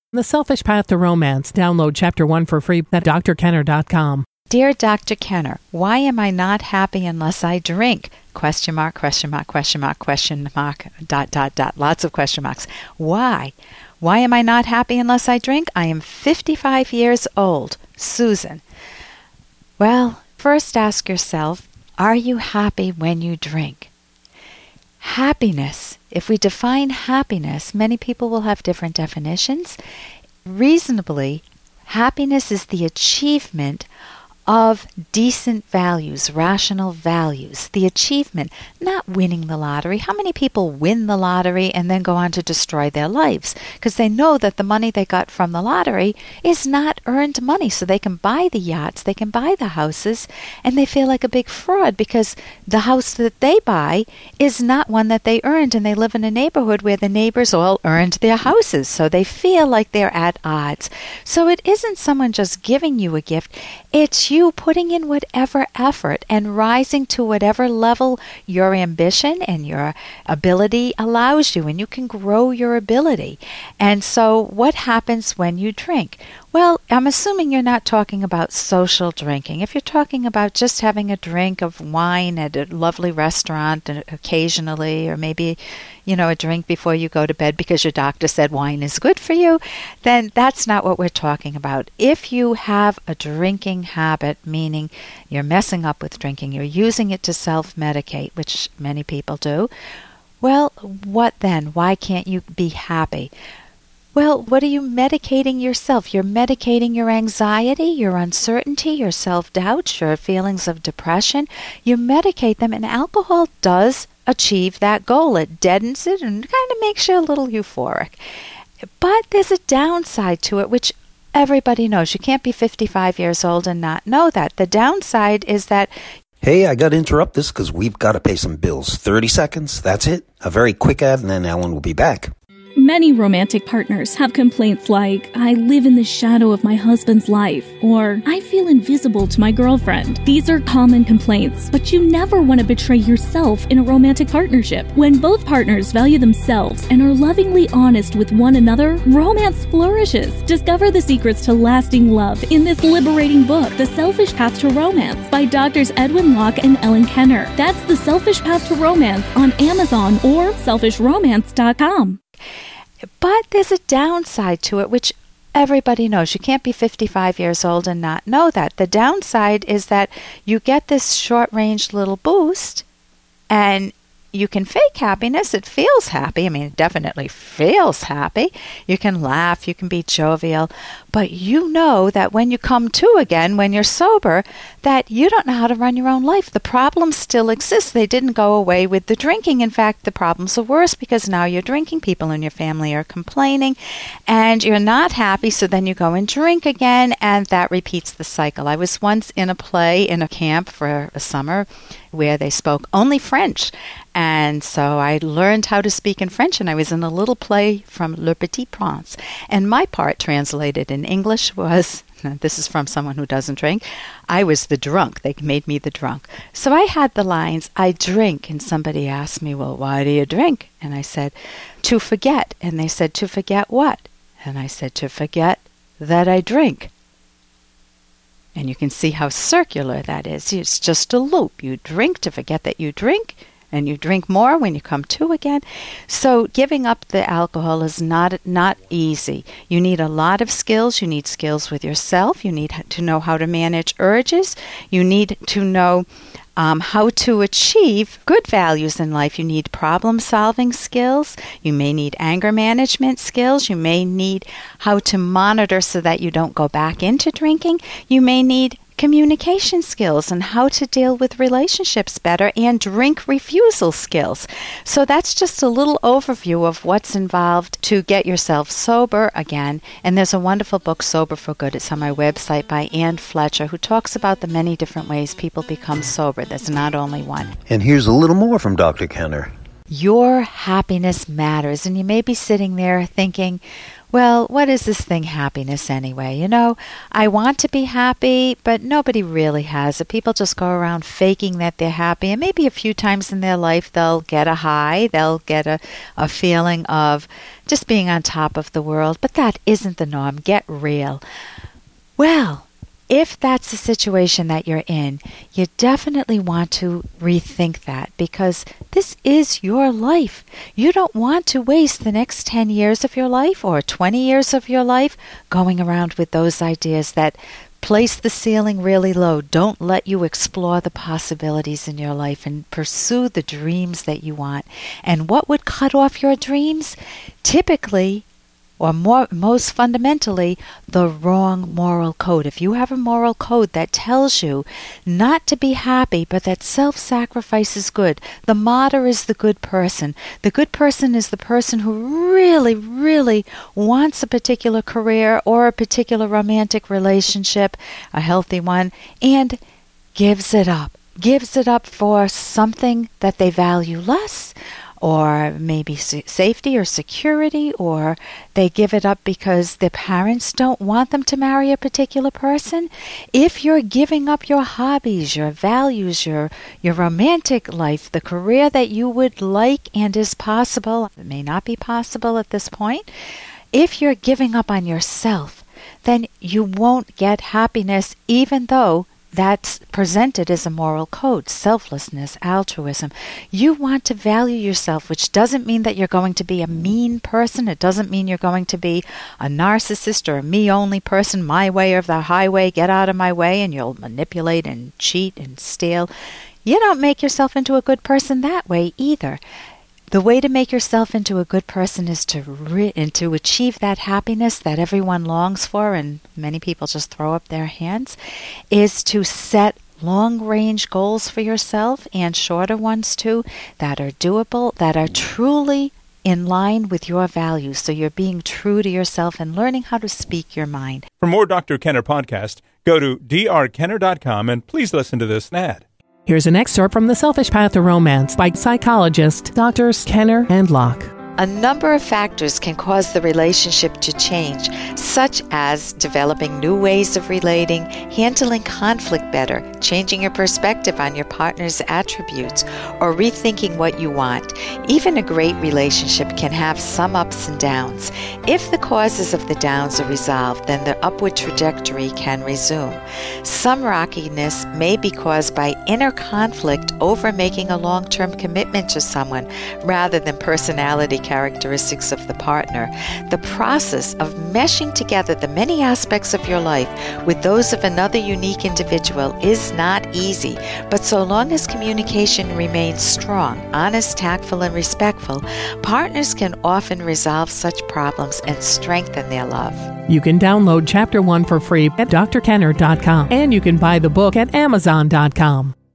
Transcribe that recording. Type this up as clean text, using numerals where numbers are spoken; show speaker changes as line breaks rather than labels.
The Selfish Path to Romance. Download Chapter 1 for free at drkenner.com.
Dear Dr. Kenner, why am I not happy unless I drink? Question mark, question mark, question mark, question mark, ... Lots of question marks. Why? Why am I not happy unless I drink? I am 55 years old. Susan. Well, first ask yourself, are you happy when you drink? Happiness. If we define happiness, many people will have different definitions. Reasonably, happiness is the achievement of decent values, rational values, the achievement, not winning the lottery. How many people win the lottery and then go on to destroy their lives? Because they know that the money they got from the lottery is not earned money, so they can buy the yachts, they can buy the houses, and they feel like a big fraud because the house that they buy is not one that they earned, and they live in a neighborhood where the neighbors all earned their houses, so they feel like they're at odds. So it isn't someone just giving you a gift, it's you putting in whatever effort and rising to whatever level your ambition and your ability allows you, and you can grow your ability. And so what happens when you drink? Well, I'm assuming you're not talking about social drinking. If you're talking about just having a drink of wine at a lovely restaurant occasionally, or maybe, a drink before you go to bed because your doctor said wine is good for you, then that's not what we're talking about. If you have a drinking habit, meaning you're messing up with drinking, you're using it to self-medicate, which many people do, well, what then? Why can't you be happy? Well, what are you medicating yourself? You're medicating your anxiety, your uncertainty, your self-doubt, your feelings of depression. You medicate them, and alcohol does achieve that goal. It deadens it and kind of makes you a little euphoric. But there's a downside to it, which everybody knows. You can't be 55 years old and not know that. The downside is that...
Hey, I got to interrupt this because we've got to pay some bills. 30 seconds, that's it. A very quick ad, and then Ellen will be back.
Many romantic partners have complaints like, I live in the shadow of my husband's life, or I feel invisible to my girlfriend. These are common complaints, but you never want to betray yourself in a romantic partnership. When both partners value themselves and are lovingly honest with one another, romance flourishes. Discover the secrets to lasting love in this liberating book, The Selfish Path to Romance, by Drs. Edwin Locke and Ellen Kenner. That's The Selfish Path to Romance on Amazon or selfishromance.com.
But there's a downside to it, which everybody knows. You can't be 55 years old and not know that. The downside is that you get this short-range little boost, and you can fake happiness. It feels happy. I mean, it definitely feels happy. You can laugh. You can be jovial. But you know that when you come to again, when you're sober, that you don't know how to run your own life. The problems still exist. They didn't go away with the drinking. In fact, the problems are worse because now you're drinking. People in your family are complaining, and you're not happy, so then you go and drink again, and that repeats the cycle. I was once in a play in a camp for a summer where they spoke only French. And so I learned how to speak in French, and I was in a little play from Le Petit Prince. And my part translated in English was, this is from someone who doesn't drink, I was the drunk. They made me the drunk. So I had the lines, I drink, and somebody asked me, well, why do you drink? And I said, to forget. And they said, to forget what? And I said, to forget that I drink. And you can see how circular that is. It's just a loop. You drink to forget that you drink, and you drink more when you come to again. So giving up the alcohol is not easy. You need a lot of skills. You need skills with yourself. You need to know how to manage urges. You need to know how to achieve good values in life. You need problem-solving skills. You may need anger management skills. You may need how to monitor so that you don't go back into drinking. You may need communication skills and how to deal with relationships better, and drink refusal skills. So that's just a little overview of what's involved to get yourself sober again. And there's a wonderful book, Sober for Good. It's on my website by Ann Fletcher, who talks about the many different ways people become sober. There's not only one.
And here's a little more from Dr. Kenner.
Your happiness matters. And you may be sitting there thinking, well, what is this thing, happiness, anyway? You know, I want to be happy, but nobody really has it. People just go around faking that they're happy, and maybe a few times in their life they'll get a high, they'll get a feeling of just being on top of the world, but that isn't the norm. Get real. Well, if that's the situation that you're in, you definitely want to rethink that, because this is your life. You don't want to waste the next 10 years of your life or 20 years of your life going around with those ideas that place the ceiling really low. Don't let you explore the possibilities in your life and pursue the dreams that you want. And what would cut off your dreams? Typically, or most fundamentally, the wrong moral code. If you have a moral code that tells you not to be happy, but that self-sacrifice is good, the martyr is the good person. The good person is the person who really, really wants a particular career or a particular romantic relationship, a healthy one, and gives it up. Gives it up for something that they value less, or maybe safety or security, or they give it up because their parents don't want them to marry a particular person. If you're giving up your hobbies, your values, your romantic life, the career that you would like and is possible, it may not be possible at this point, if you're giving up on yourself, then you won't get happiness, even though that's presented as a moral code: selflessness, altruism. You want to value yourself, which doesn't mean that you're going to be a mean person. It doesn't mean you're going to be a narcissist or a me-only person, my way or the highway, get out of my way, and you'll manipulate and cheat and steal. You don't make yourself into a good person that way either. The way to make yourself into a good person is to achieve that happiness that everyone longs for, and many people just throw up their hands, is to set long-range goals for yourself, and shorter ones too, that are doable, that are truly in line with your values. So you're being true to yourself and learning how to speak your mind.
For more Dr. Kenner podcast, go to drkenner.com and please listen to this ad.
Here's an excerpt from The Selfish Path to Romance by psychologists Drs. Kenner and Locke.
A number of factors can cause the relationship to change, such as developing new ways of relating, handling conflict better, changing your perspective on your partner's attributes, or rethinking what you want. Even a great relationship can have some ups and downs. If the causes of the downs are resolved, then the upward trajectory can resume. Some rockiness may be caused by inner conflict over making a long-term commitment to someone, rather than personality characteristics of the partner. The process of meshing together the many aspects of your life with those of another unique individual is not easy, but so long as communication remains strong, honest, tactful, and respectful, partners can often resolve such problems and strengthen their love.
You can download Chapter 1 for free at drkenner.com, and you can buy the book at amazon.com.